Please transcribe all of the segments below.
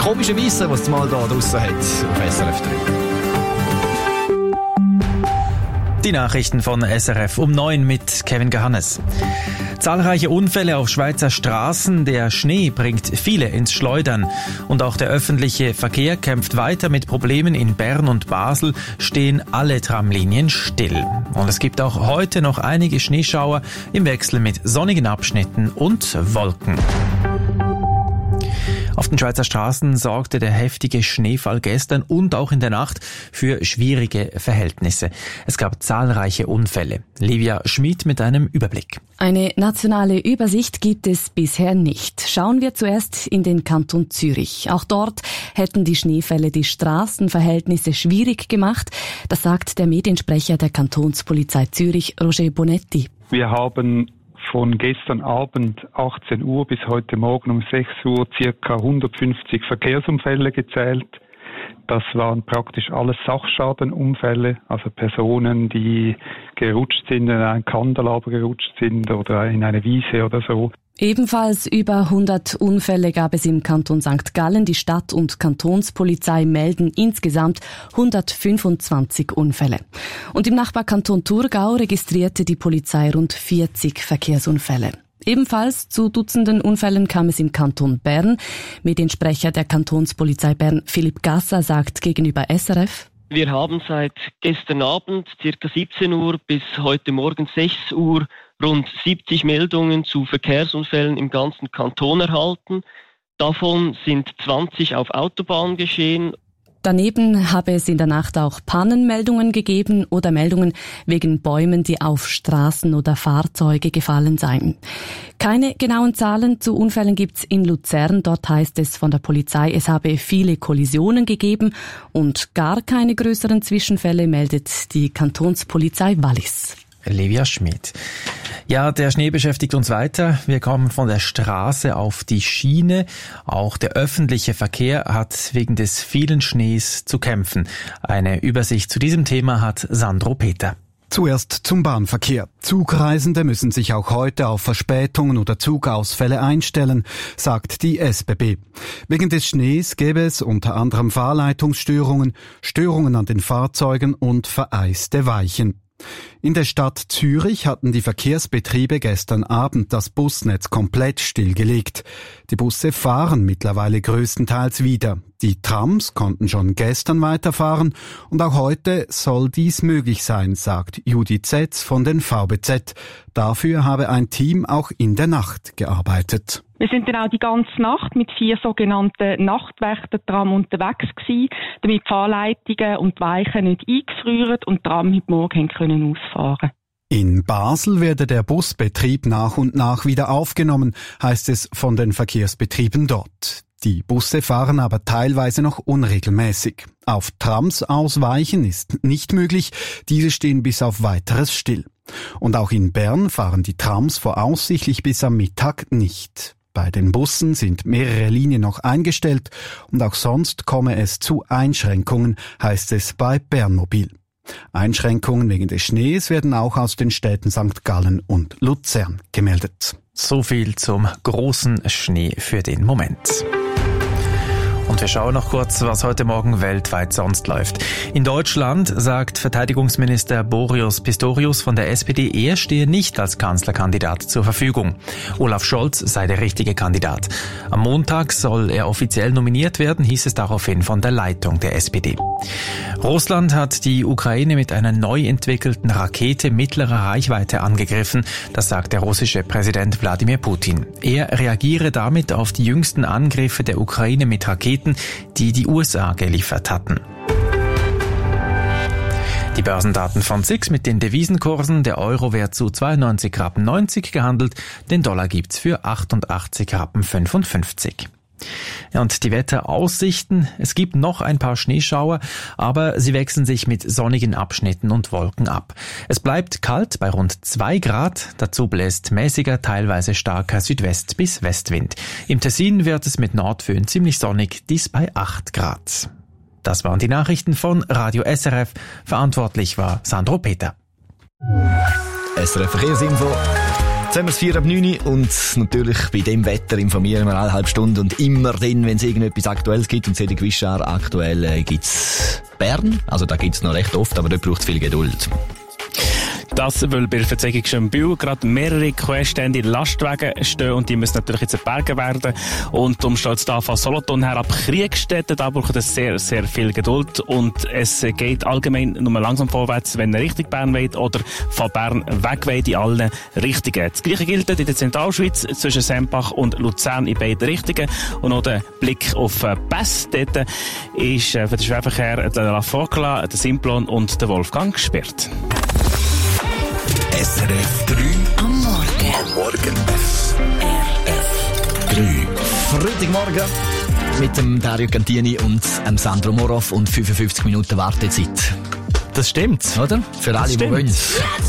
komische Weisse, was es mal da draussen hat auf SRF 3. Die Nachrichten von SRF um 9 mit Kevin Gahannes. Zahlreiche Unfälle auf Schweizer Straßen. Der Schnee bringt viele ins Schleudern. Und auch der öffentliche Verkehr kämpft weiter mit Problemen. In Bern und Basel stehen alle Tramlinien still. Und es gibt auch heute noch einige Schneeschauer im Wechsel mit sonnigen Abschnitten und Wolken. Auf den Schweizer Straßen sorgte der heftige Schneefall gestern und auch in der Nacht für schwierige Verhältnisse. Es gab zahlreiche Unfälle. Livia Schmid mit einem Überblick. Eine nationale Übersicht gibt es bisher nicht. Schauen wir zuerst in den Kanton Zürich. Auch dort hätten die Schneefälle die Straßenverhältnisse schwierig gemacht. Das sagt der Mediensprecher der Kantonspolizei Zürich, Roger Bonetti. Wir haben von gestern Abend 18 Uhr bis heute Morgen um 6 Uhr circa 150 Verkehrsunfälle gezählt. Das waren praktisch alles Sachschadenunfälle, also Personen, die gerutscht sind, in ein Kandelaber gerutscht sind oder in eine Wiese oder so. Ebenfalls über 100 Unfälle gab es im Kanton St. Gallen. Die Stadt- und Kantonspolizei melden insgesamt 125 Unfälle. Und im Nachbarkanton Thurgau registrierte die Polizei rund 40 Verkehrsunfälle. Ebenfalls zu Dutzenden Unfällen kam es im Kanton Bern. Mediensprecher der Kantonspolizei Bern, Philipp Gasser, sagt gegenüber SRF: Wir haben seit gestern Abend, ca. 17 Uhr, bis heute Morgen 6 Uhr rund 70 Meldungen zu Verkehrsunfällen im ganzen Kanton erhalten. Davon sind 20 auf Autobahnen geschehen. Daneben habe es in der Nacht auch Pannenmeldungen gegeben oder Meldungen wegen Bäumen, die auf Straßen oder Fahrzeuge gefallen seien. Keine genauen Zahlen zu Unfällen gibt's in Luzern. Dort heißt es von der Polizei, es habe viele Kollisionen gegeben und gar keine größeren Zwischenfälle, meldet die Kantonspolizei Wallis. Livia Schmid. Ja, der Schnee beschäftigt uns weiter. Wir kommen von der Straße auf die Schiene. Auch der öffentliche Verkehr hat wegen des vielen Schnees zu kämpfen. Eine Übersicht zu diesem Thema hat Sandro Peter. Zuerst zum Bahnverkehr. Zugreisende müssen sich auch heute auf Verspätungen oder Zugausfälle einstellen, sagt die SBB. Wegen des Schnees gäbe es unter anderem Fahrleitungsstörungen, Störungen an den Fahrzeugen und vereiste Weichen. In der Stadt Zürich hatten die Verkehrsbetriebe gestern Abend das Busnetz komplett stillgelegt. Die Busse fahren mittlerweile größtenteils wieder. Die Trams konnten schon gestern weiterfahren und auch heute soll dies möglich sein, sagt Judith Zetz von den VBZ. Dafür habe ein Team auch in der Nacht gearbeitet. Wir sind dann auch die ganze Nacht mit 4 sogenannten Nachtwächter-Tram unterwegs gewesen, damit die Fahrleitungen und die Weichen nicht eingefriert und die Tram heute Morgen können ausfahren. In Basel werde der Busbetrieb nach und nach wieder aufgenommen, heißt es von den Verkehrsbetrieben dort. Die Busse fahren aber teilweise noch unregelmäßig. Auf Trams ausweichen ist nicht möglich, diese stehen bis auf Weiteres still. Und auch in Bern fahren die Trams voraussichtlich bis am Mittag nicht. Bei den Bussen sind mehrere Linien noch eingestellt und auch sonst komme es zu Einschränkungen, heißt es bei Bernmobil. Einschränkungen wegen des Schnees werden auch aus den Städten St. Gallen und Luzern gemeldet. So viel zum großen Schnee für den Moment. Und wir schauen noch kurz, was heute Morgen weltweit sonst läuft. In Deutschland sagt Verteidigungsminister Boris Pistorius von der SPD, er stehe nicht als Kanzlerkandidat zur Verfügung. Olaf Scholz sei der richtige Kandidat. Am Montag soll er offiziell nominiert werden, hieß es daraufhin von der Leitung der SPD. Russland hat die Ukraine mit einer neu entwickelten Rakete mittlerer Reichweite angegriffen, das sagt der russische Präsident Wladimir Putin. Er reagiere damit auf die jüngsten Angriffe der Ukraine mit Raketen, die die USA geliefert hatten. Die Börsendaten von SIX mit den Devisenkursen. Der Euro wird zu 92,90 Rappen gehandelt, den Dollar gibt's für 88,55 Rappen. Ja, und die Wetteraussichten, es gibt noch ein paar Schneeschauer, aber sie wechseln sich mit sonnigen Abschnitten und Wolken ab. Es bleibt kalt bei rund 2 Grad, dazu bläst mäßiger, teilweise starker Südwest- bis Westwind. Im Tessin wird es mit Nordföhn ziemlich sonnig, dies bei 8 Grad. Das waren die Nachrichten von Radio SRF, verantwortlich war Sandro Peter. SRF Verkehrsinfo Zusammen das 4 ab 9 und natürlich bei dem Wetter informieren wir alle halbe Stunde und immer dann, wenn es irgendetwas Aktuelles gibt. Und Cedric Wischar, aktuell gibt's Bern, also da gibt's noch recht oft, aber dort braucht es viel Geduld. Das, weil bei der Verzeihung Schönbühl gerade mehrere Querstände Lastwagen stehen und die müssen natürlich jetzt bergen werden. Und darum steht es da von Solothurn her ab Kriegstätten, da braucht es sehr, sehr viel Geduld. Und es geht allgemein nur langsam vorwärts, wenn ihr Richtung Bern wollt oder von Bern weg wollt, in allen Richtungen. Das Gleiche gilt in der Zentralschweiz zwischen Sempach und Luzern in beiden Richtungen. Und noch der Blick auf Pässe. Dort ist für den Schwerverkehr der La Forcla, der Simplon und der Wolfgang gesperrt. SRF 3 am Morgen. SRF 3. Freitagmorgen mit dem Dario Cantini und dem Sandro Morov und 55 Minuten Wartezeit. Das stimmt, oder? Für alle, die wollen.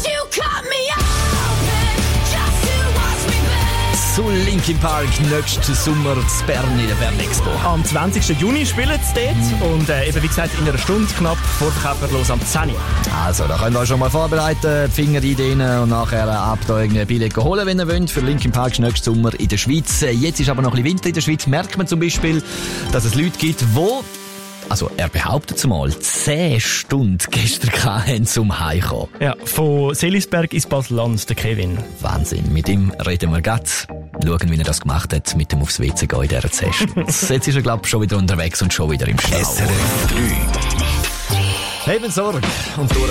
Zu Linkin Park nächsten Sommer zu Bern in der Bern Expo. Am 20. Juni spielen sie dort und eben wie gesagt in einer Stunde knapp, vorverkäuferlos am 10. Also, da könnt ihr euch schon mal vorbereiten, die Finger rein und nachher ab da irgendein Billett holen, wenn ihr wollt, für Linkin Park nächsten Sommer in der Schweiz. Jetzt ist aber noch ein bisschen Winter in der Schweiz. Merkt man zum Beispiel, dass es Leute gibt, die, also er behauptet mal, 10 Stunden gestern hatten zum Heimkommen. Ja, von Seelisberg ins Basel-Land, der Kevin. Wahnsinn, mit ihm reden wir grad. Schauen, wie er das gemacht hat, mit dem aufs WC gehen in dieser 10 Stunden. Jetzt ist er, glaube ich, schon wieder unterwegs und schon wieder im Stau. SRF 3. Heben Sorge und durch.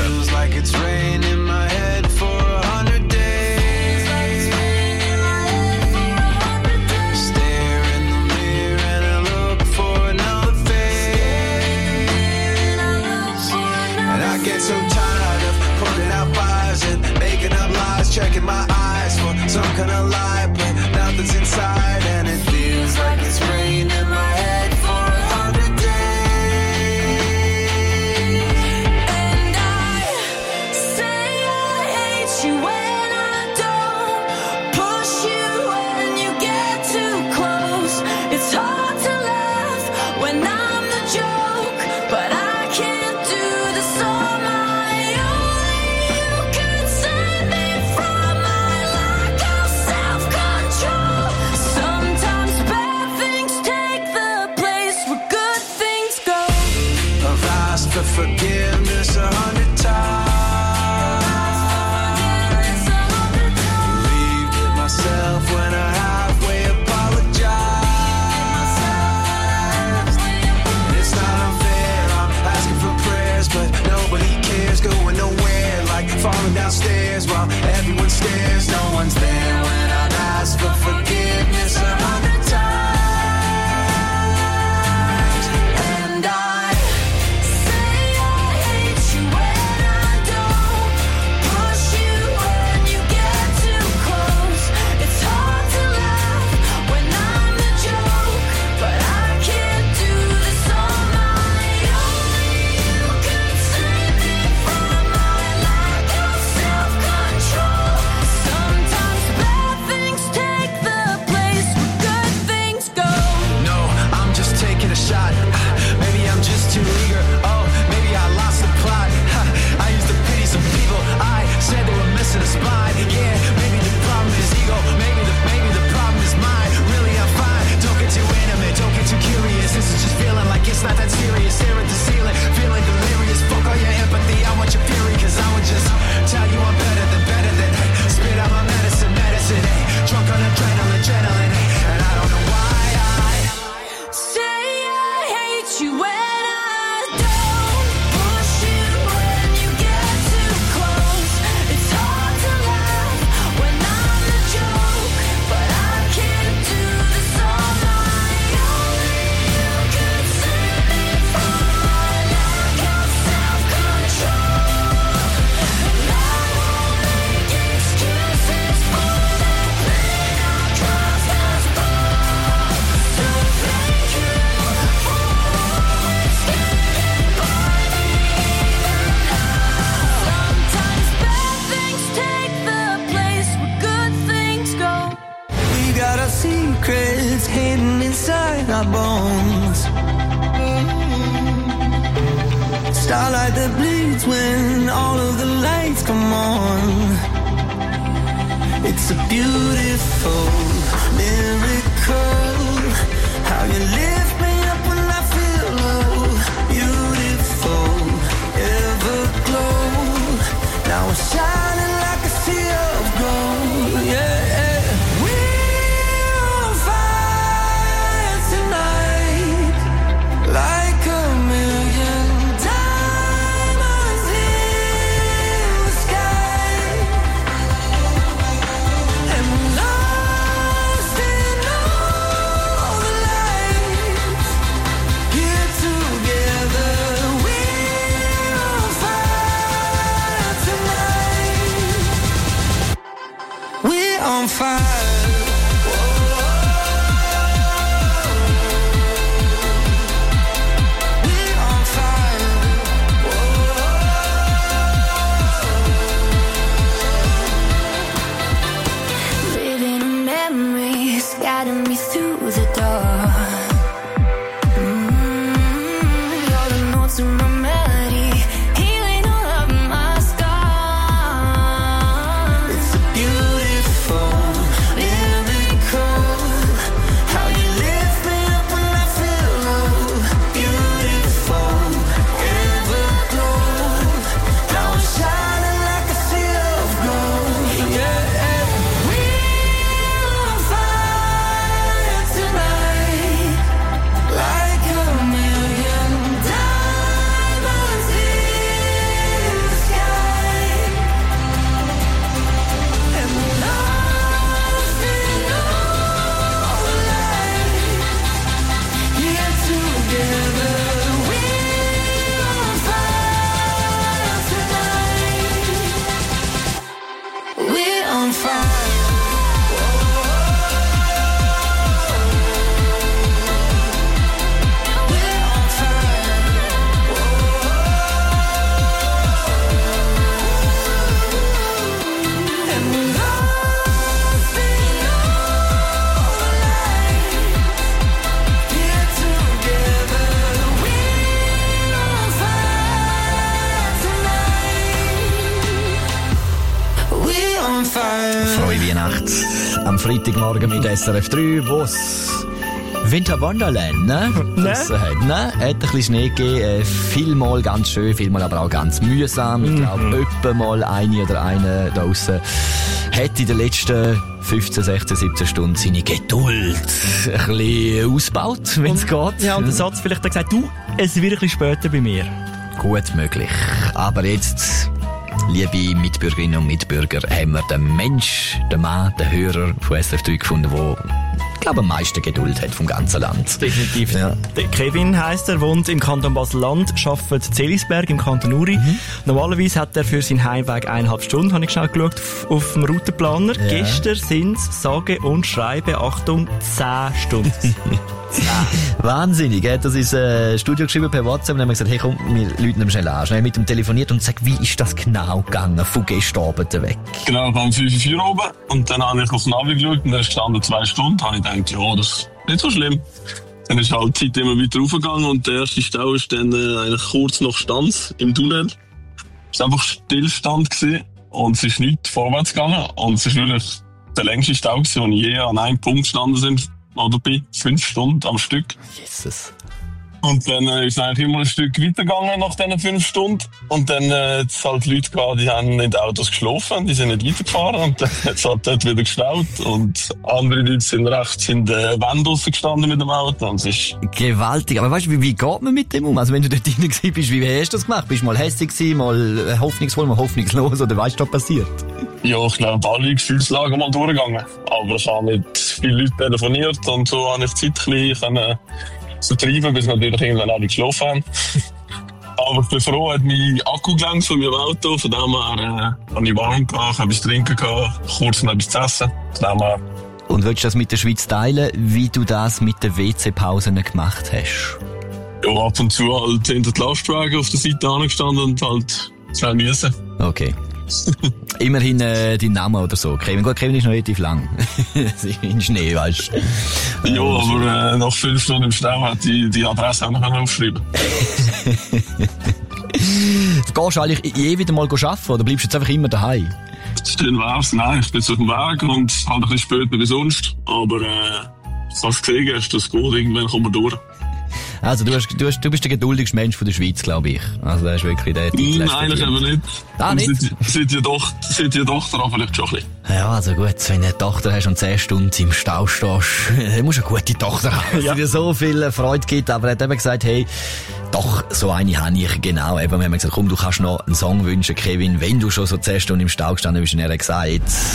So tired of putting out fires and making up lies, checking my eyes for some kind of lie, but nothing's inside and it feels like it's rained in my head for 100 days. And I say I hate you when I don't push you when you get too close. It's hard to laugh when I'm the joke, but I can't do this all. For forgiveness 100 times. Believed in myself when I halfway apologized. It's not unfair, I'm asking for prayers, but nobody cares, going nowhere, like falling downstairs while everyone stares. No one's there when I've asked for forgiveness 100 times. It's not that serious, stare at the ceiling, feeling delirious. Fuck all your empathy, I want your fury, cause I would just tell you I'm better than, hey, spit out my medicine, hey, drunk on adrenaline, hey, and I don't know why I say I hate you when I don't push you when you get too close. It's hard to laugh when I'm the joke, but I can't do this all my own. You could save me from my lack of self-control, and I won't make excuses for the pain I caused us both. So thank you for always getting by me even now. Sometimes bad things take the place where good things go. We got our secrets hidden inside our bones. Starlight that bleeds when all of the lights come on. It's It's a beautiful miracle. How you lift me up when I feel low. Beautiful, everglow. Now we're shining like a sea of gold. Yeah. On fire. Frohe Weihnacht am Freitagmorgen mit SRF 3, wo's Winter Wonderland, ne? Hat ein bisschen Schnee gegeben, vielmal ganz schön, vielmal aber auch ganz mühsam. Ich glaube, etwa mal eine oder eine draussen hat in den letzten 15, 16, 17 Stunden seine Geduld ein bisschen ausgebaut, wenn es geht. Ja, und der Satz vielleicht hat gesagt, du, es wird ein bisschen später bei mir. Gut möglich. Aber jetzt, liebe Mitbürgerinnen und Mitbürger, haben wir den Mensch, den Mann, den Hörer von SRF 3 gefunden, der, ich glaube, am meisten Geduld hat vom ganzen Land. Definitiv. Ja. Der Kevin heisst er, wohnt im Kanton Basel-Land, arbeitet in Zelisberg im Kanton Uri. Normalerweise hat er für seinen Heimweg 1,5 Stunden, habe ich schnell geschaut, auf dem Routenplaner. Ja. Gestern sind es, sage und schreibe, Achtung, 10 Stunden. Wahnsinnig, er hat das ins Studio geschrieben per WhatsApp und haben gesagt, hey komm, wir läuten ihm schnell an. Schnell mit ihm telefoniert und gesagt, wie ist das genau gegangen, von gestern Abend weg? Genau, ich war um 5 Uhr oben und dann habe ich auf den Navi geschaut und er ist gestanden 2 Stunden. Da habe ich gedacht, ja, das ist nicht so schlimm. Dann ist halt die Zeit immer weiter raufgegangen und der erste Stau ist dann eigentlich kurz nach Stanz im Tunnel. Es war einfach Stillstand gewesen und es ist nicht vorwärts gegangen und es ist wirklich der längste Stau gewesen, wo ich je an einem Punkt gestanden sind. Oder bei 5 Stunden am Stück. Jesus. Und dann ist es eigentlich immer ein Stück weitergegangen nach diesen 5 Stunden. Und dann hat es halt Leute gehabt, die haben in den Autos geschlafen, die sind nicht weitergefahren. Und dann hat es halt dort wieder gestaut. Und andere Leute sind rechts in der Wand rausgestanden mit dem Auto. Und es ist gewaltig. Aber weißt du, wie geht man mit dem um? Also wenn du dort drin bist, wie hast du das gemacht? Bist du mal hässig gewesen, mal hoffnungsvoll, mal hoffnungslos? Oder weißt du, was passiert? Ja, ich glaube, alle Gefühlslagen mal durchgegangen. Aber ich habe mit vielen Leuten telefoniert und so habe ich die Zeit ein bisschen so treiben, bis natürlich irgendwann alle geschlafen haben. Aber ich bin froh, hat mein Akku gelangt von meinem Auto. Von dem her habe ich warm gehabt, habe etwas trinken gehabt, kurz noch etwas zu essen. Von dem her. Und willst du das mit der Schweiz teilen, wie du das mit den WC-Pausen gemacht hast? Ja, ab und zu halt hinter die Lastwagen auf der Seite angestanden und halt schnell müssen. Okay. Immerhin dein Name oder so. Kevin. Gut, Kevin ist noch relativ lang. In Schnee, weißt du. Ja, aber nach 5 Stunden im Stau hat die Adresse auch noch aufschreiben. Gehst du eigentlich je wieder mal arbeiten oder bleibst du jetzt einfach immer daheim? schön wär's. Nein, ich bin jetzt auf dem Weg und halt ein bisschen später wie sonst. Aber was du gesehen hast, das geht, irgendwann kommen wir durch. Also du bist der geduldigste Mensch von der Schweiz, glaube ich. Also das ist wirklich der Titel. Nein, eigentlich aber nicht. Ah, nicht? Seid ihr Tochter auch vielleicht schon ein bisschen. Ja, also gut, wenn du eine Tochter hast und 10 Stunden im Stau stehst, dann musst du eine gute Tochter haben, die dir so viel Freude gibt. Aber er hat eben gesagt, hey, doch, so eine habe ich, genau. Eben, wir haben gesagt, komm, du kannst noch einen Song wünschen, Kevin, wenn du schon so 10 Stunden im Stau gestanden bist. Und er hat gesagt,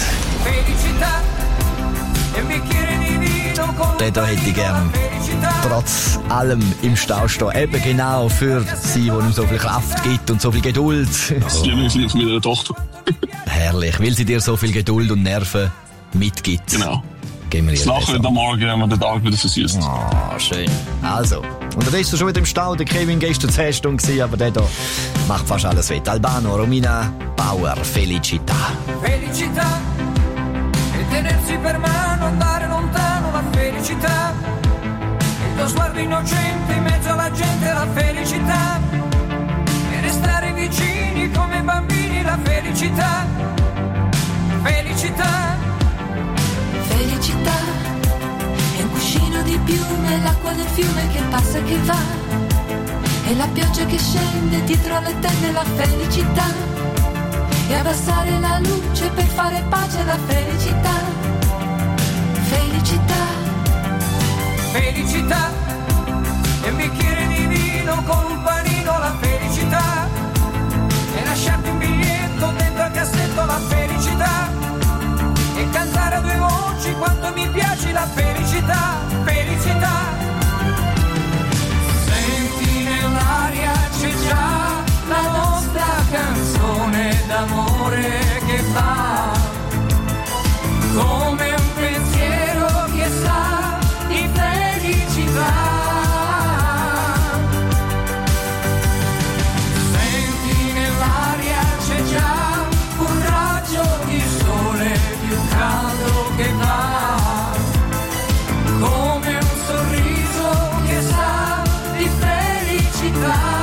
da hätte ich gern trotz allem im Stau stehen. Eben genau für sie, die ihm so viel Kraft gibt und so viel Geduld. Das Lieblingslied mit einer Tochter. Herrlich, weil sie dir so viel Geduld und Nerven mitgibt. Genau. Gehen wir das Lachen wird am Morgen, wenn wir den Tag wieder versüßt. Oh, schön. Also, und dann bist du schon wieder im Stau. Der Kevin gestern 10 Stunden gewesen, aber der da macht fast alles wett. Albano, Romina Bauer, Felicità. Felicità, e tenersi per mano, andare lontano, la felicità. Il tuo sguardo innocente in mezzo alla gente, la felicità. E restare vicini come bambini, la felicità. Felicità. Felicità è un cuscino di piume, l'acqua del fiume che passa e che va, e la pioggia che scende dietro le tende, la felicità, e abbassare la luce per fare pace, la felicità. Felicità. Felicità è un bicchiere di vino con un panino, la felicità, e lasciarti un biglietto dentro al cassetto, la felicità. E cantare a due voci quanto mi piace, la felicità, felicità. Senti nell'aria c'è già la nostra canzone d'amore che va, come un pensiero che sa di felicità. Senti nell'aria c'è già un raggio di sole più caldo che va, come un sorriso che sa di felicità.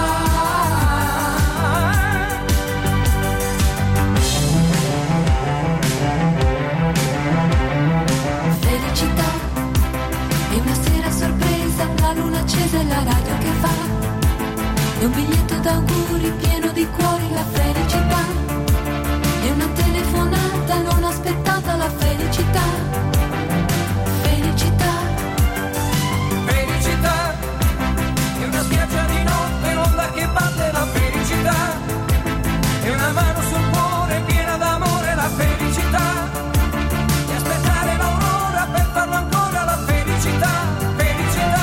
Felicità è una sera sorpresa, la luna accesa e la radio che fa, è un biglietto d'auguri pieno di cuori, la felicità. È una telefonata non aspettata, la felicità. Felicità. Felicità è una spiaggia di notte, l'onda che batte, la felicità. È una mano sul cuore piena d'amore, la felicità. E aspettare l'aurora per farlo ancora, la felicità. Felicità.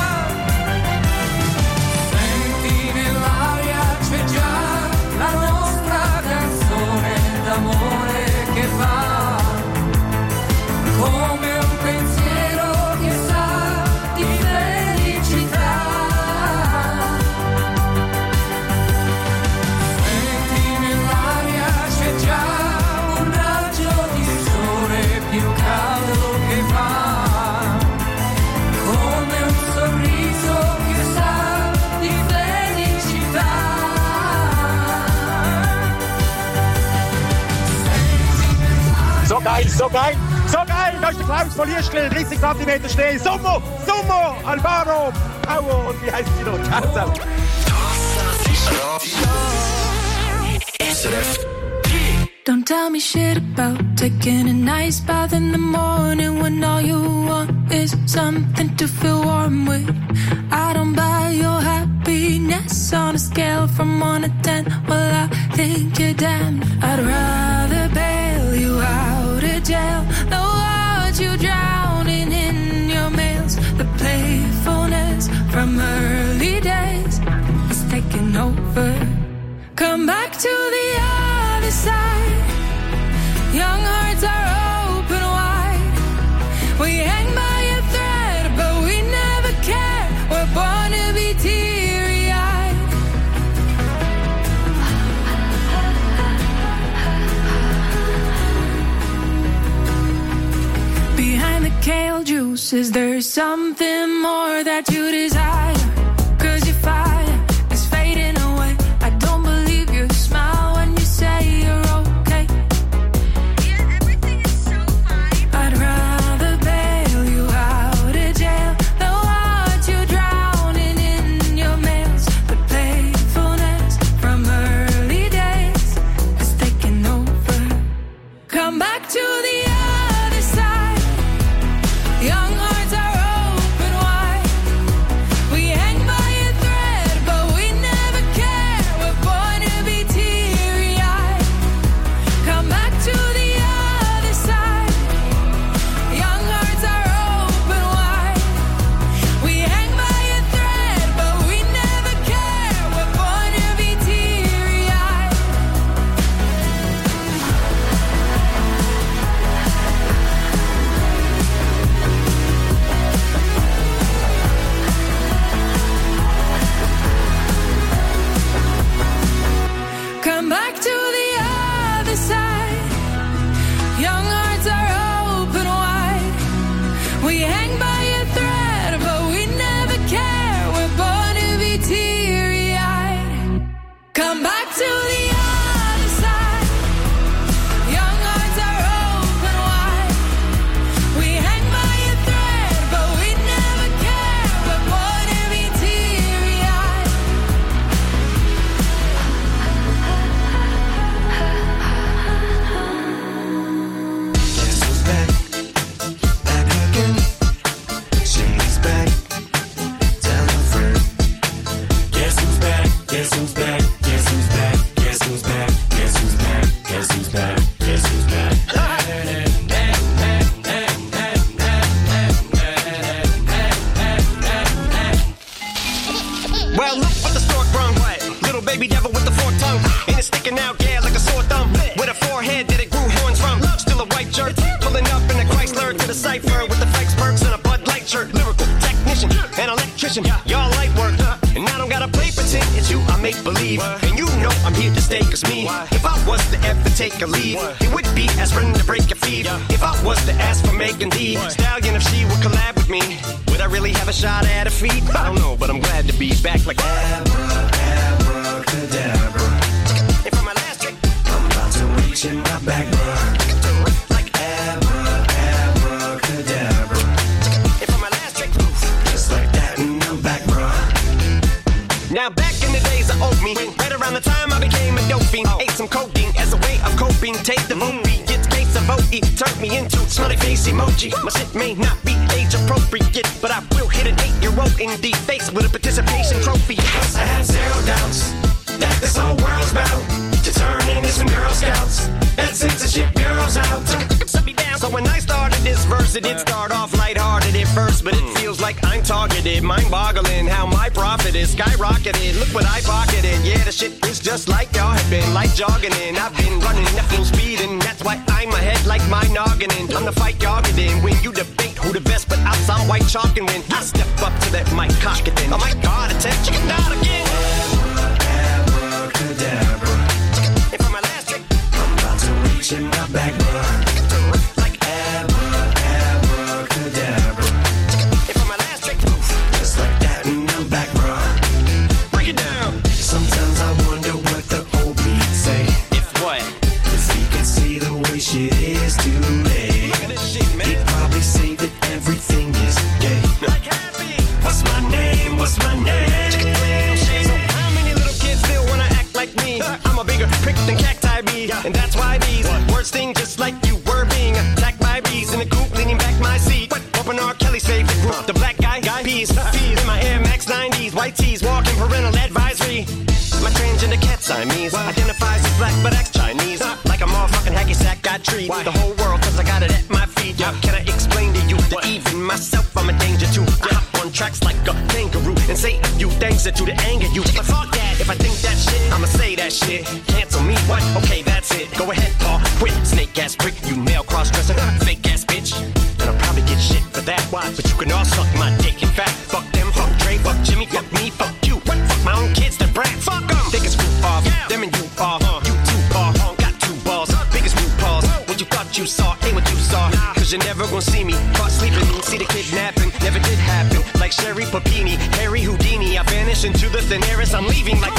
Senti nell'aria c'è già la nostra canzone d'amore che va, come un pensiero che sa di felicità. Senti nell'aria c'è già un raggio di sole più caldo che va, come un sorriso che sa di felicità. So geil, so geil, so geil! Da ist der Klaus von Liestel, 30 cm Schnee. Sommer, Sommer, Albano, Power und wie heißt sie noch? Ciao. Don't tell me shit about taking a nice bath in the morning when all you want is something to feel warm with. I don't buy your happiness on a scale from 1 to 10. Well, I think you're damned. I'd rather bail you out of jail than watch you drowning in your mails. The playfulness from early days is taking over. Come back to the other side. Young hearts are open wide. We hang by a thread, but we never care. We're born to be teary-eyed. Behind the kale juices, there's something more that you desire. 'Cause your fire is fading away. I don't believe your smile when you say you're okay. Come back to the other side. Young hearts are open wide. We hang by a thread, but we never care. We're born to be teary-eyed. Guess who's back? Back again. She's back. Tell her friend. Guess who's back? Guess who's back? Guess who's back? Guess who's back? Guess who's back? Guess who's back? Guess who's back? Well, look what the stork brung. Little baby devil with the forked tongue. And it's sticking out, yeah, like a sore thumb. With a forehead that it grew horns from. Still a white jerk. Pulling up in a Chrysler to the cipher with the Fikes perks and a Bud Light shirt. Lyrical technician, an electrician. Y'all light work. And I don't gotta play pretend. It's you I make believe. And you know I'm here to stay, cause me. If I was to ever take a leave, it would be aspirin to break your fever. If I was to ask for Megan Thee Stallion, if she would collab with me, would I really have a shot at a feat? I don't know, but I'm glad to be back like Abracadabra. And for my last trick, I'm about to reach in my back, bruh. like Abracadabra. And for my last trick, Just like that, and I'm back, bruh. now back in the days of old me, right around the time I became a dope fiend, ate some codeine as a way of coping. Take the vote beat, get case of vote, turned me into smiley face emoji. My shit may not be age appropriate, but I will hit an 8-year-old in the face with a participation trophy. I have zero doubts that this whole world's bound to turn into some Girl Scouts and censorship bureaus out. Shut me down. So when I started this verse, it did start off lighthearted at first, but it feels like I'm targeted. Mind-boggling how my profit is skyrocketed. Look what I pocketed. Yeah, the shit is just like y'all have been, like jogging in. I've been running at full speed, and that's why I'm ahead like my noggin. I'm the fight y'all get in. When you debate who the best, but I'm some white chalk, and when I step up to that mic, cock it then. Oh my God, attempt chicken out again. Abracadabra. And for my last trick, I'm about to reach in my back, bruh. like Abracadabra. and for my last trick, Just like that, and I'm back, bruh. break it down. Sometimes I wonder what the old beat say. If what? If he could see the way shit is today, Look at this shit, man. he'd probably say that everything is gay. Like happy. What's my name? What's my name? So how many little kids still wanna act like me? I'm a bigger prick than cacti bee, and that's why these words sting just like you were being attacked by bees in the coop, leaning back my seat. Open R. Kelly's favorite group, the black guy peas. Peas in my Air Max 90s, white tees, walking parental advisory. My transgender cat Siamese identifies as black but acts Chinese. Like a motherfucking hacky sack, I treat the whole world cause I got it at my feet. Can I explain to you that even myself I'm a danger to? I hop on tracks like a kangaroo and say a few things that do to anger you. But fuck that, if I think that shit, I'ma say that shit. Cancel me, what? Okay, that's it. Go ahead, Paul, quit. Snake ass prick, you male cross-dresser, fake ass bitch. And I'll probably get shit for that. Why? But you can all suck my dick. In fact, fuck them, fuck Dre, fuck Jimmy, fuck me, fuck you. What? Fuck my own kids, the brat. Fuck them. Think it's roof off, them and you off. You two ball, got two balls. Biggest root balls. What you thought you saw ain't what you saw. Cause you're never gonna see me caught sleeping. See the kidnapping, never did happen. Like Sherry Papini, Harry Houdini. I vanish into the thin air as I'm leaving like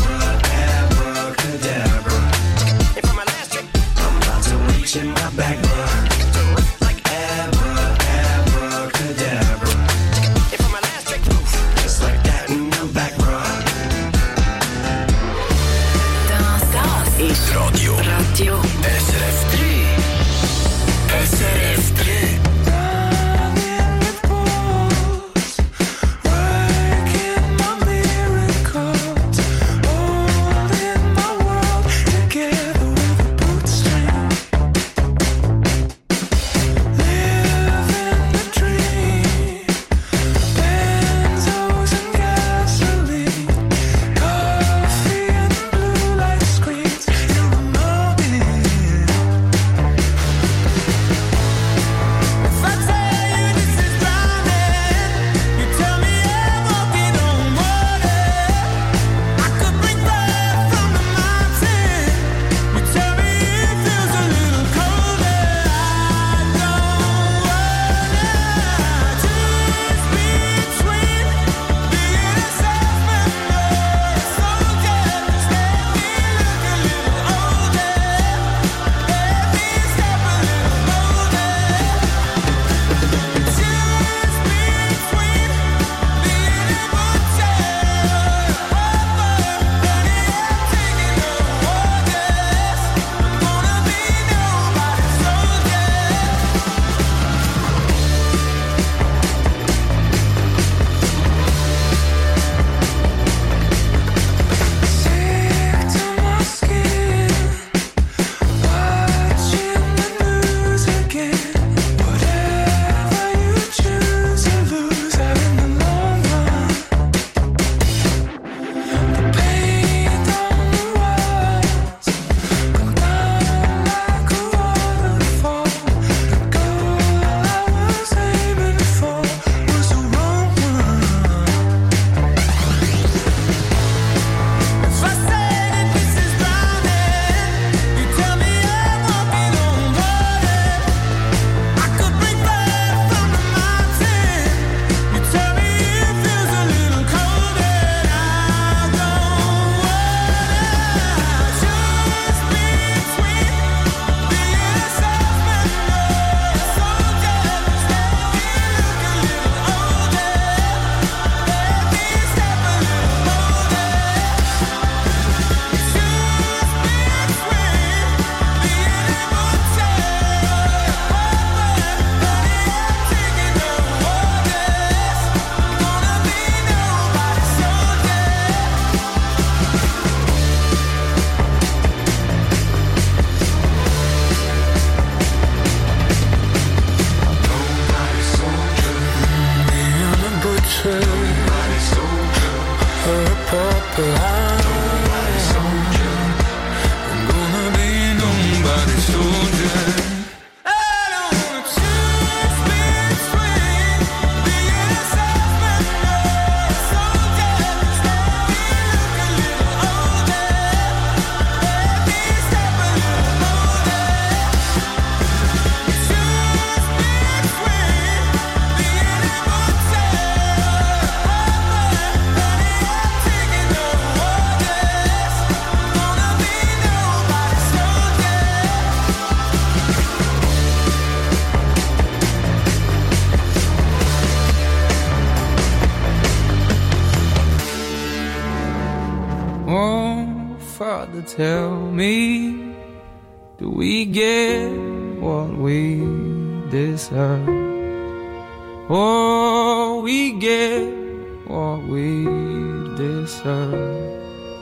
Abracadabra. And for my last trick, I'm about to reach in my back, bruh. like Abracadabra. and for my last trick, Just like that, and I'm back, bruh. Das ist Radio SRF 3. SRF 3. purple eyes. I'm gonna be nobody's soldier. Father, tell me, do we get what we deserve? Oh, we get what we deserve.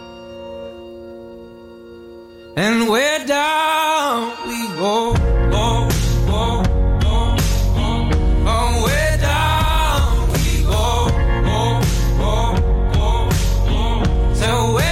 And where down we go, oh, oh, oh, oh, oh, where down we go, oh, oh, oh, oh, so where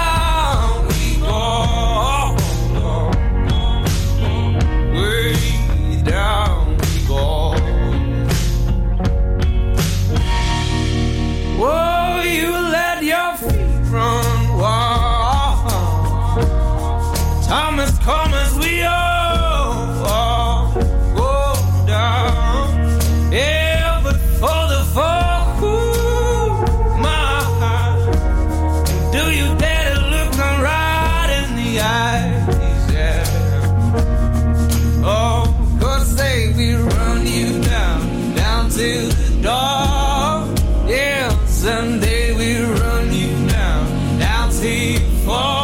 come as we all go down. Yeah, but for the fall, ooh, my heart, do you dare to look them right in the eyes? Yeah. Oh, 'cause they will run you down to the door. Yeah, someday we'll run you down till you fall.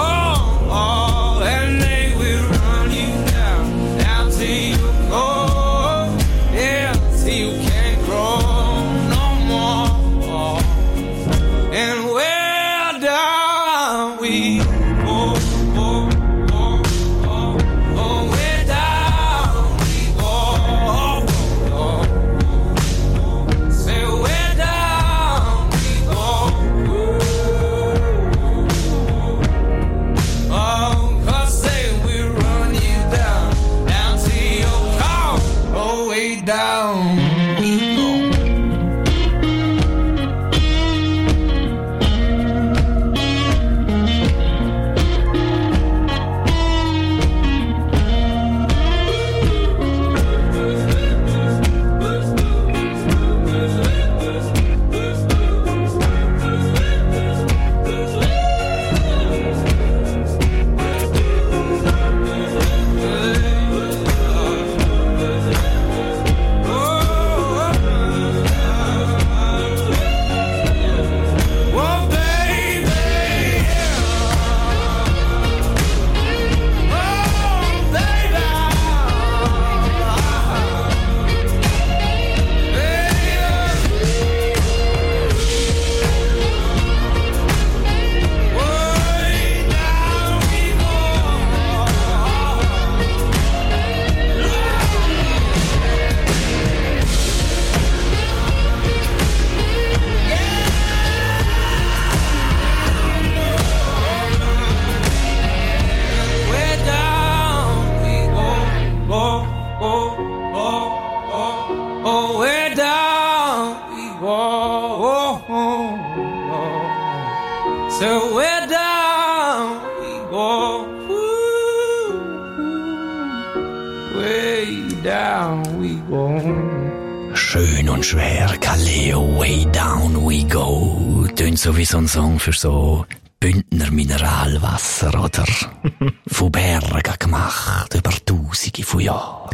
Schön und schwer, Kaleo, way down we go. Tönt so wie so ein Song für so Bündner Mineralwasser, oder? Von Bergen gemacht, über Tausende von Jahren.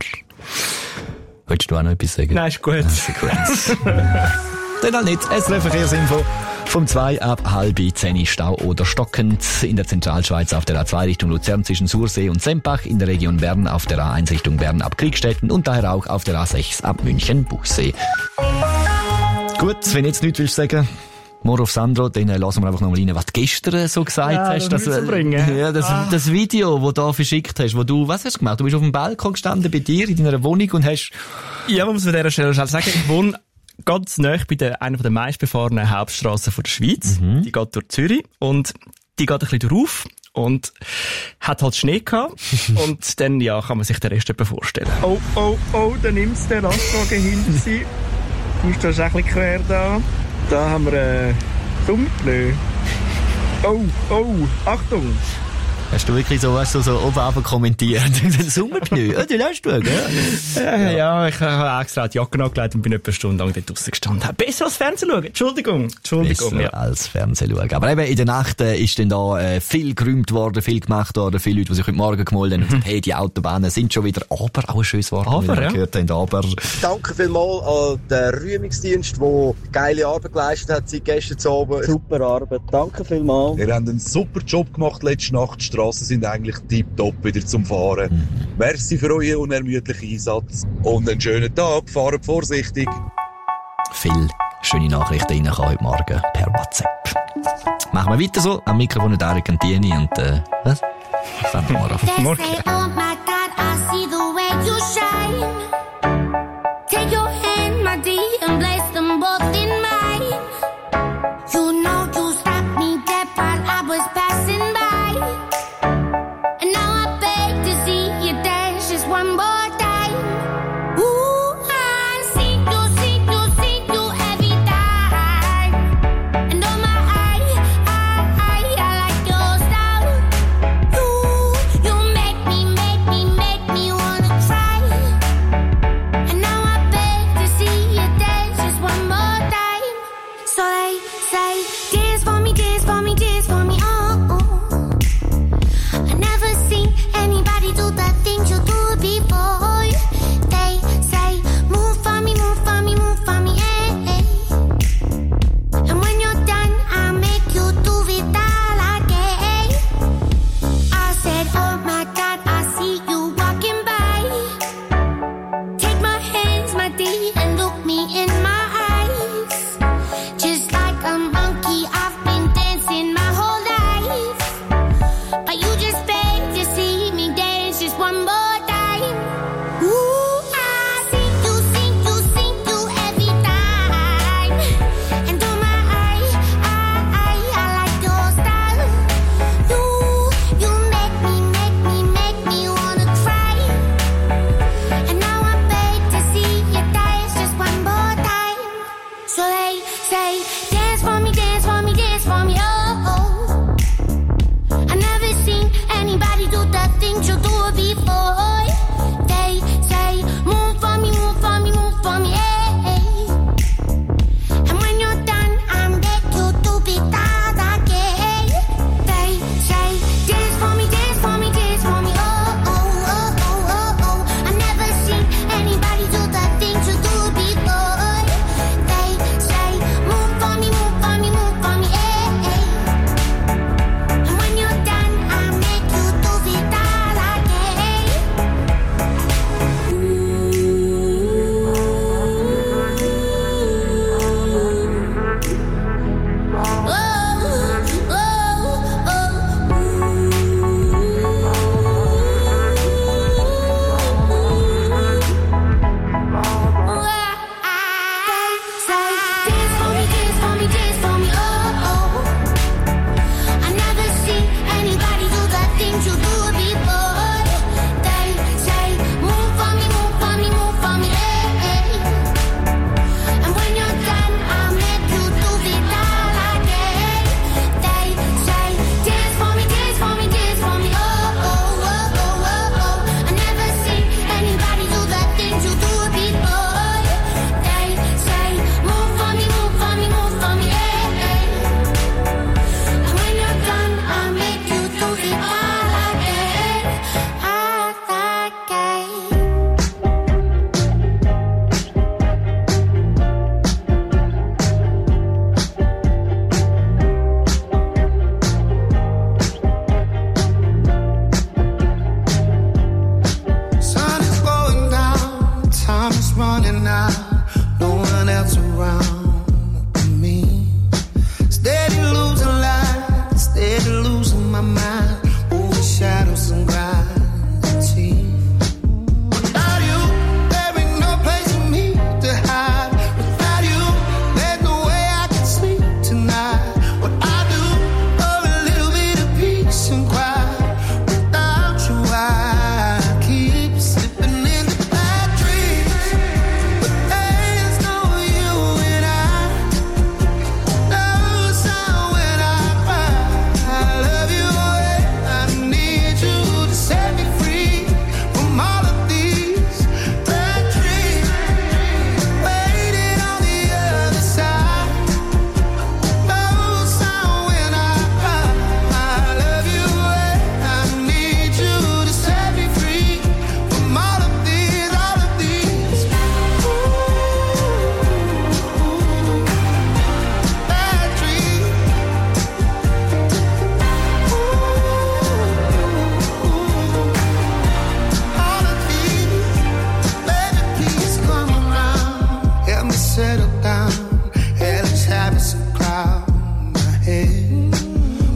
Willst du auch noch etwas sagen? Nein, ist gut. Dann halt nicht. SRF Verkehrsinfo. Vom 2 ab 9:30 Stau oder stockend in der Zentralschweiz auf der A2 Richtung Luzern zwischen Sursee und Sempach, in der Region Bern auf der A1 Richtung Bern ab Kriegstetten und daher auch auf der A6 ab München-Bussee. Gut, wenn jetzt nichts willst sagen, More auf Sandro, dann lassen wir einfach noch mal rein, was du gestern so gesagt hast. Das Video, das du da verschickt hast, wo du, was hast du gemacht? Du bist auf dem Balkon gestanden bei dir in deiner Wohnung und hast... Ja, man muss an dieser Stelle sagen, ich wohne ganz nahe bei einer der meistbefahrenen Hauptstrassen der Schweiz. Die geht durch Zürich und die geht ein bisschen drauf und hat halt Schnee gehabt. Und dann, ja, kann man sich den Rest etwa vorstellen. Oh, da nimmt's den Lastwagen hinter sie. Du stehst ein bisschen quer da. Da haben wir Sommerpneu. Oh, Achtung! Hast du wirklich so oben kommentiert? Sommerpneu? Ja, die hast du, gell? Ja, ich habe extra die Jacke angelegt und bin etwa eine Stunde lang dort draussen gestanden. Besser als Fernsehen schauen. Entschuldigung. Besser ja. als Fernsehen schauen. Aber eben, in der Nacht ist dann da viel gerühmt worden, viel gemacht worden, viele Leute, die sich heute Morgen gemeldet haben und gesagt, hey, die Autobahnen sind schon wieder aber auch ein schönes Wort, aber, wie wir gehört haben, aber. Danke vielmals an den Rühmungsdienst, der geile Arbeit geleistet hat seit gestern Abend. Super Arbeit. Danke vielmals. Ihr habt einen super Job gemacht letzte Nacht. Die Strassen sind eigentlich tipptopp wieder zum Fahren. Merci für euren unermüdlichen Einsatz und einen schönen Tag. Fahrt vorsichtig. Viele schöne Nachrichten reinkommen heute Morgen per WhatsApp. Machen wir weiter so. Am Mikrofon Dario Cantini und was? Fangen wir an. Morgen. Oh my God, I see the way you shine. Take your hand, my dear, and place them both in mine. You know you stopped me dead while I was passing by. And now I beg to see you dance just one more time. Ooh, I see you every time. And oh my, I like your style. You make me wanna cry.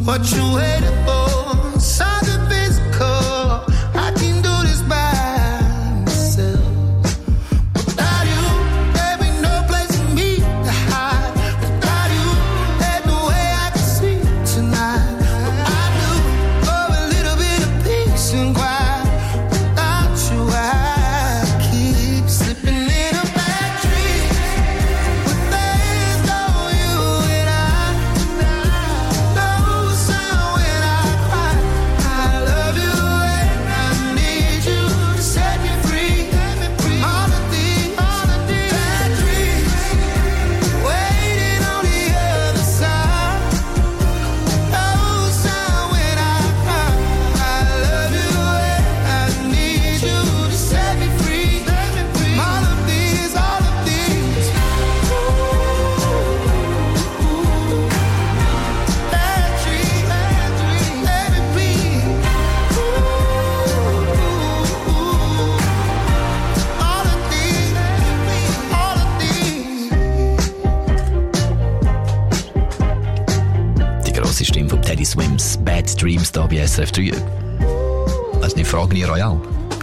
what you waiting for. Something physical, I can do this by myself. Without you, there be no place for me to hide. Without you, there's no way I can sleep tonight. I do for a little bit of peace and quiet. Without you, I keep slipping in a bad dream. But there's no you and I. No sound when I cry. I love you and I need you to set me free. All of these bad dreams waiting on the other side. No sound when I cry. I love you and I need you to set me free. All of these bad dreams, let me be. All of these. Die grosse Stimme von Teddy Swims, Bad Dreams, da bei SRF 3. Das ist eine Frage in Royal.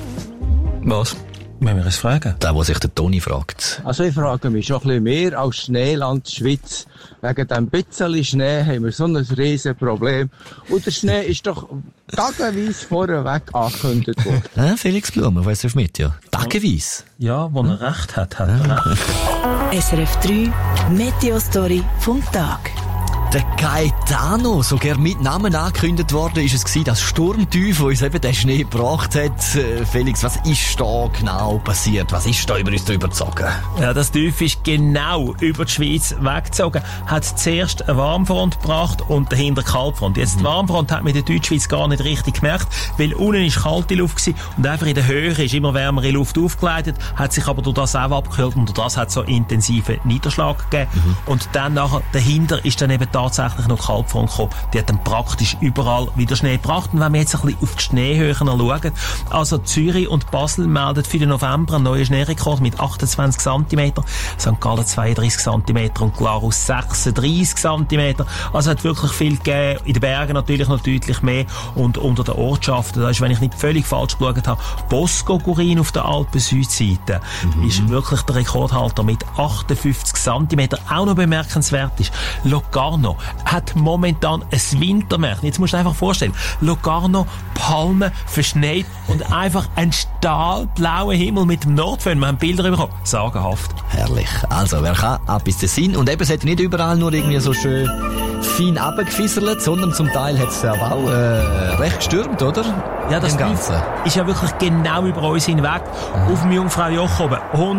Was? Wenn wir es fragen. Der sich der Toni fragt. Also ich frage mich schon ein bisschen mehr als Schneeland Schweiz. Wegen dem bisschen Schnee haben wir so ein riesen Problem. Und der Schnee ist doch tageweise vorweg angekündigt worden. Ja, Felix Blumer, weiss du mit, ja. Tageweise. Ja, wo er recht hat er recht. SRF 3 Meteostory vom Tag. Der Gaetano, so gern mit Namen angekündigt worden, ist es gewesen, das Sturmtief, das uns eben den Schnee gebracht hat. Felix, was ist da genau passiert? Was ist da über uns drüber gezogen? Ja, das Tief ist genau über die Schweiz weggezogen. Hat zuerst eine Warmfront gebracht und dahinter Kaltfront. Jetzt die Warmfront hat man in der Deutschschweiz gar nicht richtig gemerkt, weil unten ist kalte Luft gewesen und einfach in der Höhe ist immer wärmere Luft aufgeleitet, hat sich aber durch das auch abgekühlt und durch das hat so intensiven Niederschlag gegeben. Und dann nachher dahinter ist dann eben tatsächlich noch Kaltfront gekommen. Die hat dann praktisch überall wieder Schnee gebracht. Und wenn wir jetzt ein bisschen auf die Schneehöhen schauen, also Zürich und Basel melden für den November einen neuen Schneerekord mit 28 cm, St. Gallen 32 cm und Glarus 36 cm. Also hat wirklich viel gegeben. In den Bergen natürlich noch deutlich mehr. Und unter den Ortschaften, da ist, wenn ich nicht völlig falsch geschaut habe, Bosco-Gurin auf der Alpen-Südseite ist wirklich der Rekordhalter mit 58 cm. Auch noch bemerkenswert ist, Locarno hat momentan ein Wintermärchen. Jetzt musst du dir einfach vorstellen, Locarno, Palmen, verschneit und einfach ein stahlblauer Himmel mit dem Nordföhn. Wir haben Bilder bekommen. Sagenhaft. Herrlich. Also, wer kann, ab bis dahin. Und eben, es hat nicht überall nur irgendwie so schön fein runtergefisselt, sondern zum Teil hat es aber auch recht gestürmt, oder? Ja, das ist ja wirklich genau über uns hinweg. Auf dem Jungfraujoch oben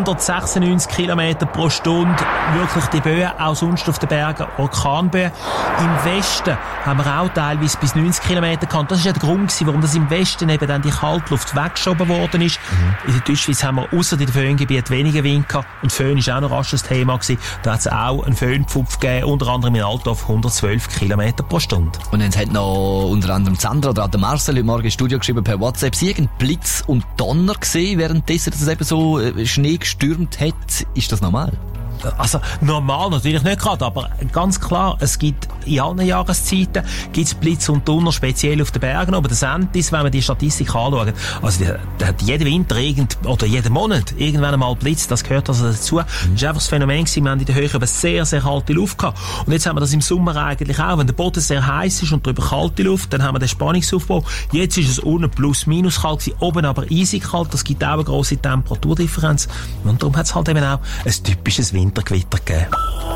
196 km pro Stunde. Wirklich die Böen, auch sonst auf den Bergen Orkanböen. Im Westen haben wir auch teilweise bis 90 km gehabt. Das ist ja der Grund gewesen, warum das im Westen eben dann die Kaltluft weggeschoben worden ist. In der Deutschschweiz haben wir ausser in den Föhngebieten weniger Wind gehabt. Und Föhn ist auch noch rasch ein Thema gewesen. Da hat es auch einen Föhnpfupf gegeben, unter anderem in Altdorf 112 km pro Stunde. Und jetzt hat noch unter anderem Sandra oder der Marcel heute Morgen im Studio geschrieben per WhatsApp, sie haben Blitz und Donner gesehen, währenddessen dass es eben so Schnee gestürmt hat. Ist das normal? Also normal natürlich nicht gerade, aber ganz klar, es gibt in allen Jahreszeiten gibt's Blitz und Donner, speziell auf den Bergen, aber das Entis, wenn man die Statistik anschaut, also der hat jeden Winter oder jeden Monat irgendwann einmal Blitz, das gehört also dazu. Das ist einfach das Phänomen gewesen, wir haben in der Höhe aber sehr, sehr kalte Luft gehabt. Und jetzt haben wir das im Sommer eigentlich auch, wenn der Boden sehr heiß ist und drüber kalte Luft, dann haben wir den Spannungsaufbau. Jetzt ist es unten plus minus kalt gewesen, oben aber eisig kalt, das gibt auch eine grosse Temperaturdifferenz. Und darum hat es halt eben auch ein typisches Wintergewitter gegeben.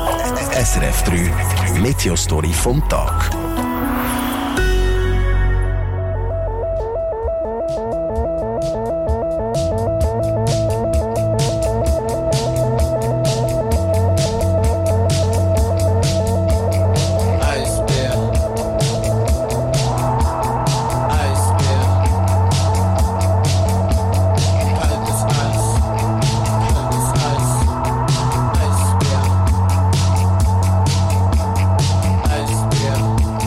SRF 3 Meteostory vom Tag. Eisbär.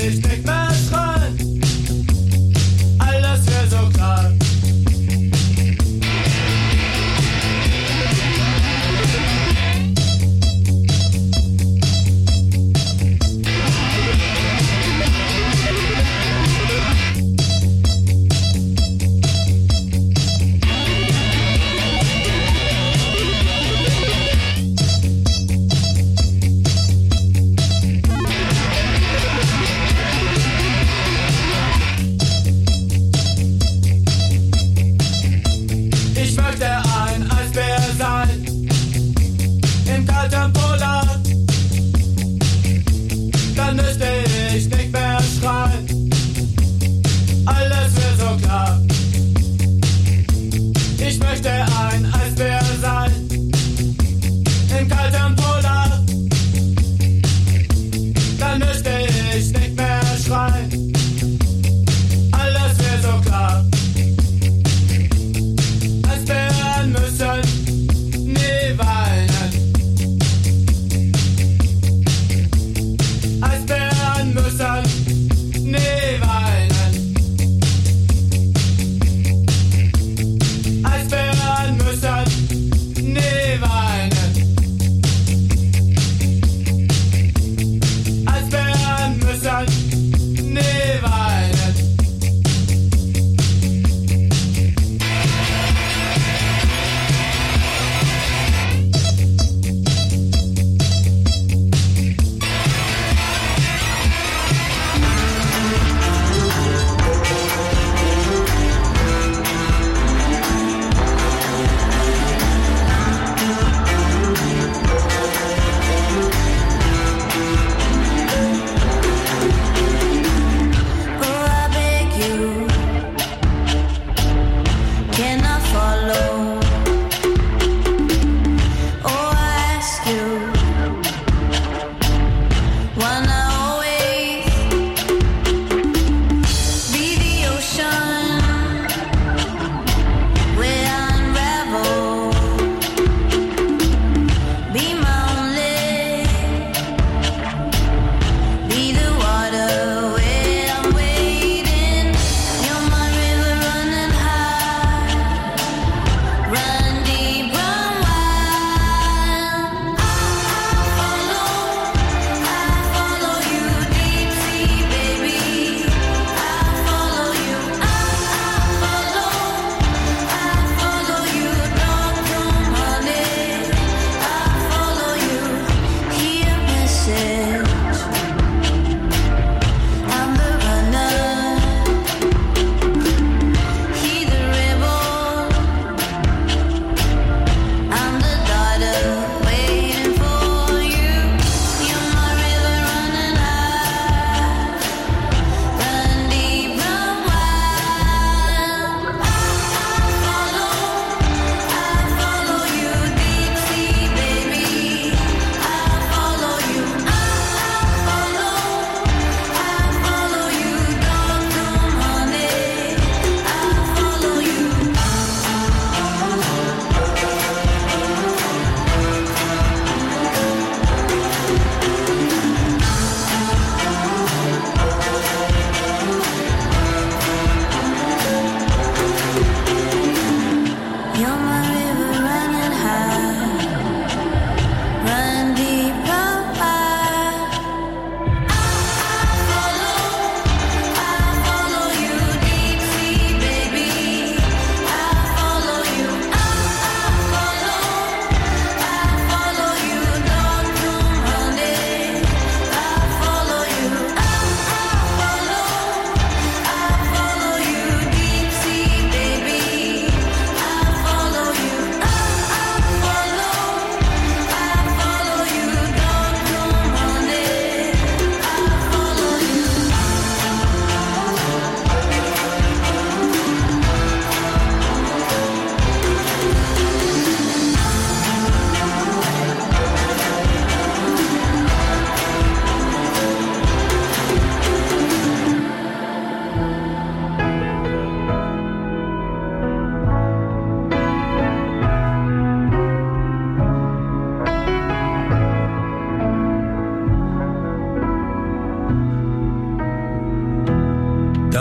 ich nicht mehr schreien. All das wär so krank.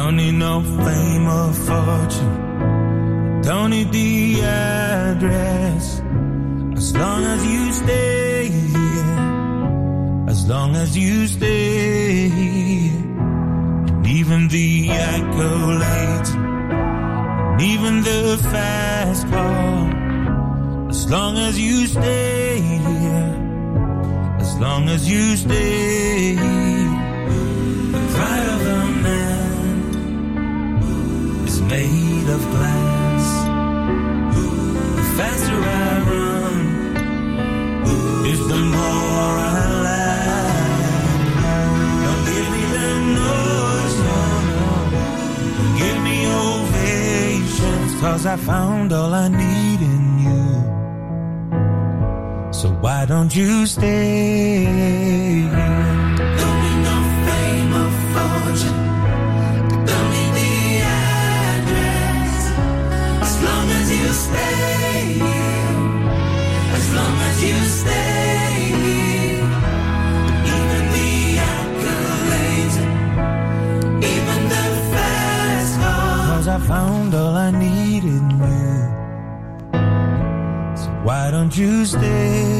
don't need no fame or fortune. Don't need the address. As long as you stay here. As long as you stay here. And even the accolades. And even the fast car. As long as you stay here. As long as you stay here. The pride of a man is made of glass. The faster I run, is the more I laugh. Don't give me the noise, no. Don't give me ovations, 'cause I found all I need in you. So why don't you stay here? Don't need no fame or fortune. Don't need the address. As long as you stay here. As long as you stay here. Even the accolades. Even the fast cars. 'Cause I found all I need in you. So why don't you stay?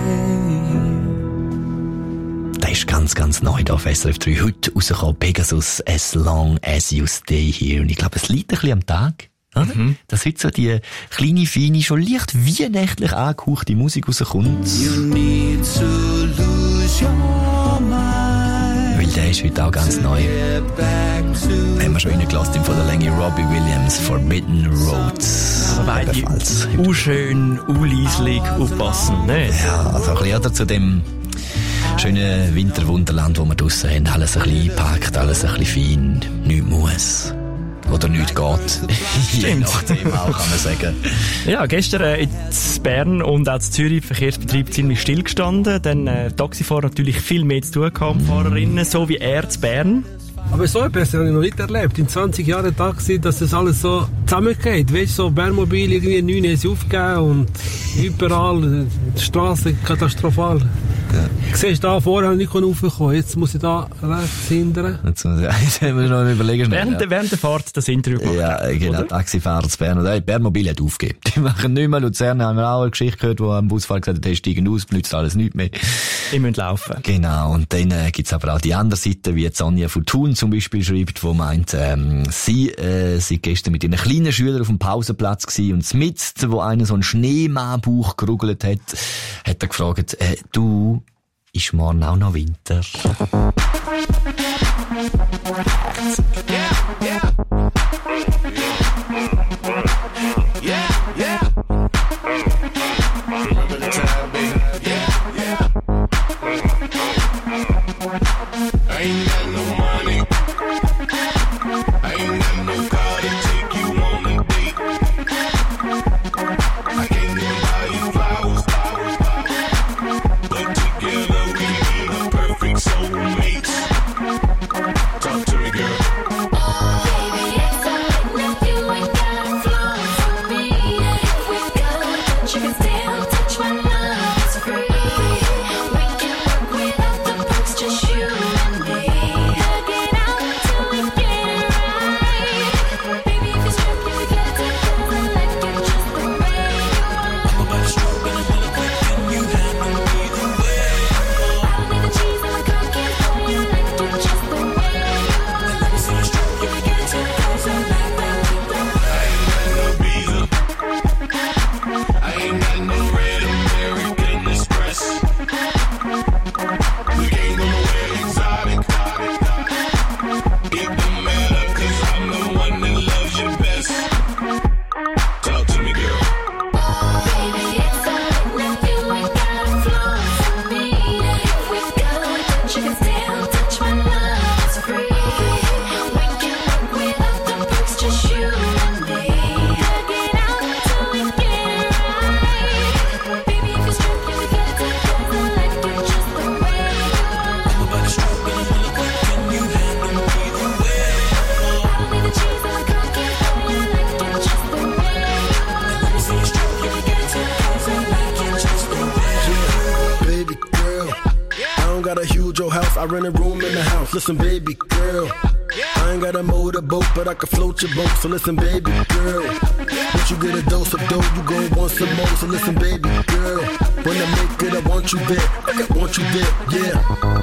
Das ist ganz, ganz neu hier auf SRF 3. Heute rausgekommen, Pegasus, As Long As You Stay Here. Und ich glaube, es liegt ein bisschen am Tag, oder? Dass heute so die kleine, feine, schon leicht weihnachtlich angehauchte Musik rauskommt. You need to lose your mind. Weil der ist heute auch ganz neu. Haben wir schon reingelassen von der Länge Robbie Williams, Forbidden Roads. Aber beide schön, leislich, aufpassen, ne? Ja, also ein bisschen zu dem schönen Winterwunderland, wo wir draussen haben. Alles ein bisschen eingepackt, alles ein bisschen fein, nichts muss. Oder nichts geht. Je nachdem auch, kann man sagen. Ja, gestern in Bern und auch in Zürich Verkehrsbetrieb ziemlich stillgestanden. Dann Taxifahrer natürlich viel mehr zu tun gehabt, Fahrerinnen, so wie er zu Bern. Aber so etwas habe ich noch nicht erlebt. In 20 Jahren Taxi, dass das alles so zusammengeht. Weißt du, so Bernmobil, irgendwie 9 haben sie aufgegeben und überall, die Straße katastrophal. Ja. Siehst du, da vorher nicht raufgekommen. Jetzt muss ich da rechts hindern. Jetzt müssen wir noch überlegen. Während der Fahrt das Interview gemacht. Ja, genau. Oder? Taxifahrer zu Bern. Und Bernmobil hat aufgegeben. Die machen nicht mehr. Luzern haben wir auch eine Geschichte gehört, wo ein Busfahrer gesagt hat, hey, steigen aus, benutzt alles nicht mehr. Die müssen laufen. Genau. Und dann gibt's aber auch die andere Seite, wie Sonja Fortun zum Beispiel schreibt, wo meint, sie gestern mit ihren kleinen Schülern auf dem Pausenplatz gewesen und mit, wo einer so einen Schneemannbauch geruggelt hat, hat er gefragt, du, ist morgen auch noch Winter? I rent a room in the house. Listen, baby girl, I ain't got a motorboat, but I can float your boat. So listen, baby girl, once you get a dose of dough, you gon' want some more. So listen, baby girl, when I make it, I want you there. I want you there, yeah.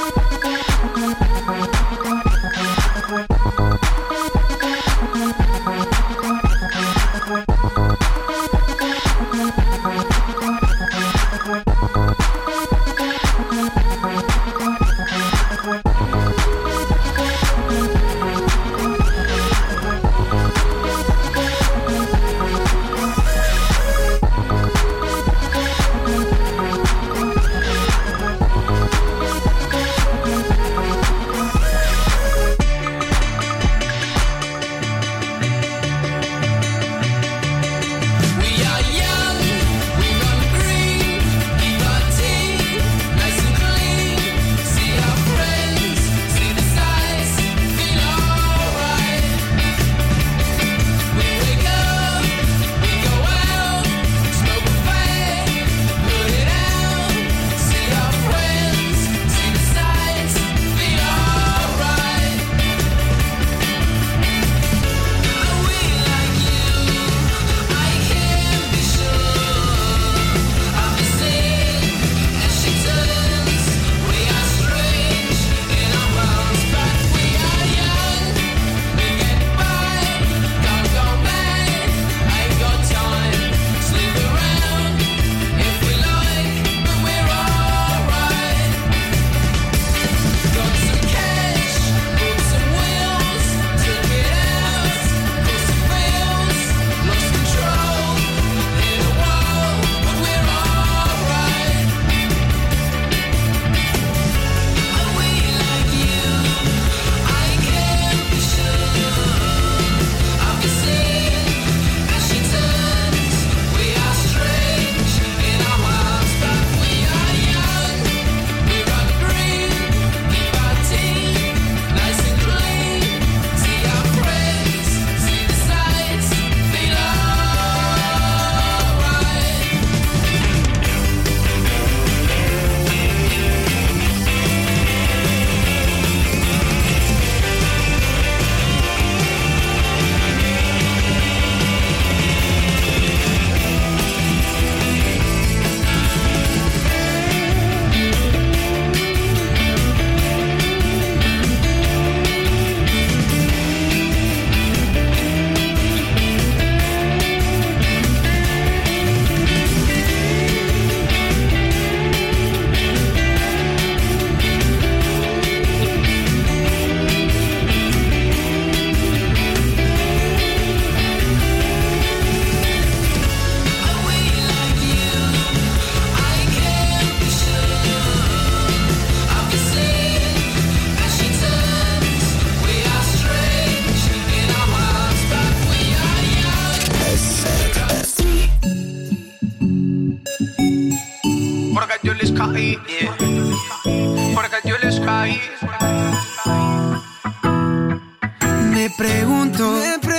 Me pregunto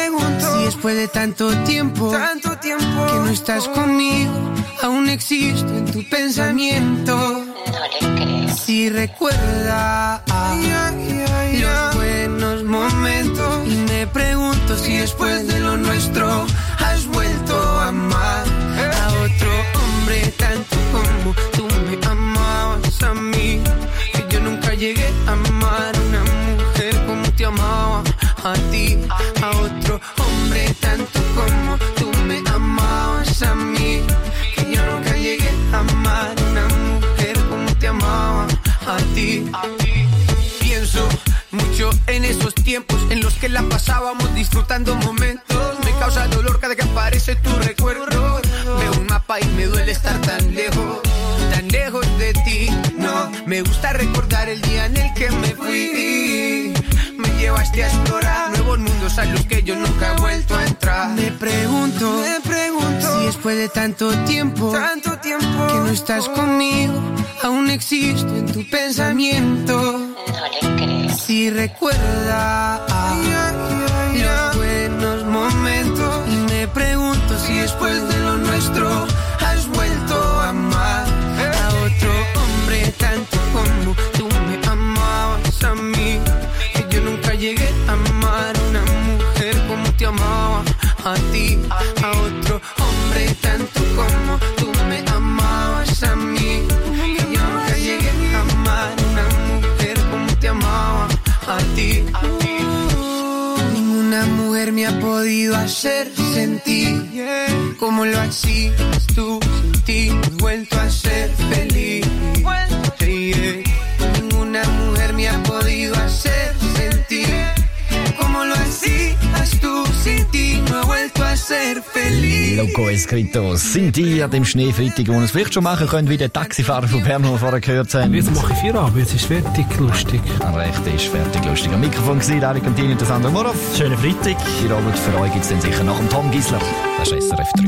si después de tanto tiempo que no estás conmigo, aún existo en tu pensamiento. No le creo. Si recuerdas los buenos momentos, y me pregunto si después de lo nuestro has vuelto a amar a otro hombre tanto como tú me amabas a mí. Que yo nunca llegué a amar a una mujer como te amaba a ti, a otro hombre tanto como tú me amabas a mí. Que yo nunca llegué a amar a una mujer como te amaba a ti. Pienso mucho en esos tiempos en los que la pasábamos disfrutando momentos. Me causa dolor cada que aparece tu recuerdo. Veo un mapa y me duele estar tan lejos de ti. No, me gusta recordar el día en el que me fui. Me llevaste a explorar nuevos mundos a los que yo nunca he vuelto a entrar. Me pregunto si después de tanto tiempo que no estás conmigo, aún existo en tu pensamiento. No le creo. Si recuerdas los buenos momentos, y me pregunto si después de lo nuestro has vuelto a amar a otro hombre tanto como tú me amas. a ti, a otro hombre tanto como tú me amabas a mí. Que yo nunca llegué a amar una mujer como te amaba a ti. Ninguna mujer me ha podido hacer sentir como lo hacías tú. He vuelto a ser feliz. Ninguna mujer me ha podido hacer sentir como lo hacías tú. Sin ti no he vuelto a ser feliz. Loco Escrito, sind die an dem Schneefreitag, wo wir es vielleicht schon machen können, wie der Taxifahrer von Bern, den wir vorher gehört haben. Jetzt mache ich Feierabend, jetzt ist fertig lustig. Recht ist fertig lustig. Am Mikrofon war David Contini und Sandra Morov. Schönen Freitag. Die Robert, für euch gibt es dann sicher nach dem Tom Gisler. Das ist SRF 3.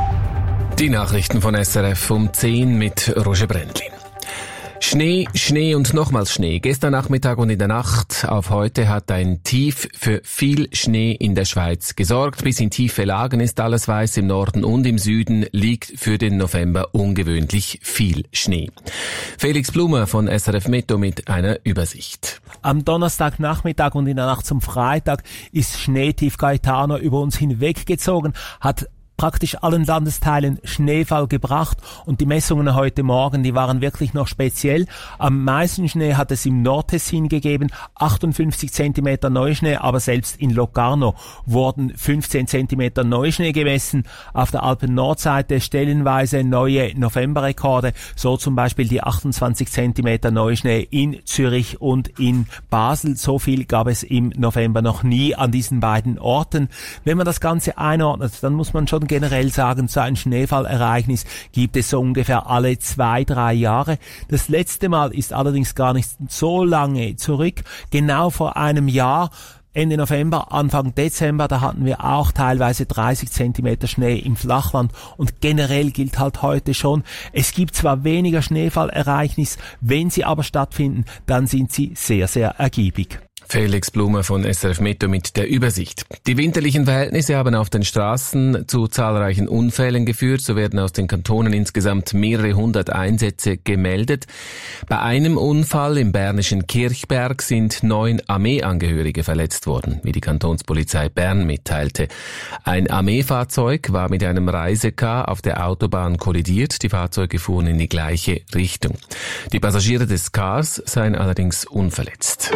Die Nachrichten von SRF um 10 mit Roger Brändli. Schnee, Schnee und nochmals Schnee. Gestern Nachmittag und in der Nacht auf heute hat ein Tief für viel Schnee in der Schweiz gesorgt. Bis in tiefe Lagen ist alles weiß. Im Norden und im Süden liegt für den November ungewöhnlich viel Schnee. Felix Blumer von SRF Meteo mit einer Übersicht. Am Donnerstagnachmittag und in der Nacht zum Freitag ist Schneetief Gaetano über uns hinweggezogen, hat praktisch allen Landesteilen Schneefall gebracht und die Messungen heute Morgen, die waren wirklich noch speziell. Am meisten Schnee hat es im Nordtessin gegeben, 58 Zentimeter Neuschnee, aber selbst in Locarno wurden 15 Zentimeter Neuschnee gemessen. Auf der Alpen-Nordseite stellenweise neue Novemberrekorde, so zum Beispiel die 28 Zentimeter Neuschnee in Zürich und in Basel. So viel gab es im November noch nie an diesen beiden Orten. Wenn man das Ganze einordnet, dann muss man schon generell sagen, so ein Schneefallereignis gibt es so ungefähr alle 2-3 Jahre. Das letzte Mal ist allerdings gar nicht so lange zurück. Genau vor einem Jahr, Ende November, Anfang Dezember, da hatten wir auch teilweise 30 Zentimeter Schnee im Flachland und generell gilt halt heute schon, es gibt zwar weniger Schneefallereignis, wenn sie aber stattfinden, dann sind sie sehr, sehr ergiebig. Felix Blumer von SRF Meteo mit der Übersicht. Die winterlichen Verhältnisse haben auf den Straßen zu zahlreichen Unfällen geführt. So werden aus den Kantonen insgesamt mehrere hundert Einsätze gemeldet. Bei einem Unfall im bernischen Kirchberg sind 9 Armeeangehörige verletzt worden, wie die Kantonspolizei Bern mitteilte. Ein Armeefahrzeug war mit einem Reisecar auf der Autobahn kollidiert. Die Fahrzeuge fuhren in die gleiche Richtung. Die Passagiere des Cars seien allerdings unverletzt.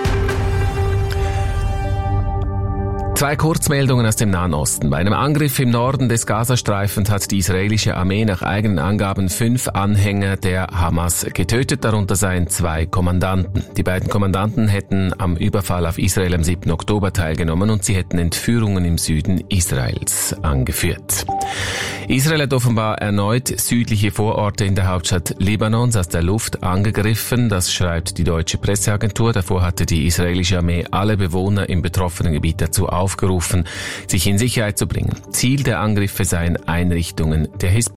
2 Kurzmeldungen aus dem Nahen Osten. Bei einem Angriff im Norden des Gazastreifens hat die israelische Armee nach eigenen Angaben 5 Anhänger der Hamas getötet, darunter seien 2 Kommandanten. Die beiden Kommandanten hätten am Überfall auf Israel am 7. Oktober teilgenommen und sie hätten Entführungen im Süden Israels angeführt. Israel hat offenbar erneut südliche Vororte in der Hauptstadt Libanons aus der Luft angegriffen. Das schreibt die deutsche Presseagentur. Davor hatte die israelische Armee alle Bewohner im betroffenen Gebiet dazu aufgerufen, sich in Sicherheit zu bringen. Ziel der Angriffe seien Einrichtungen der Hisbollah.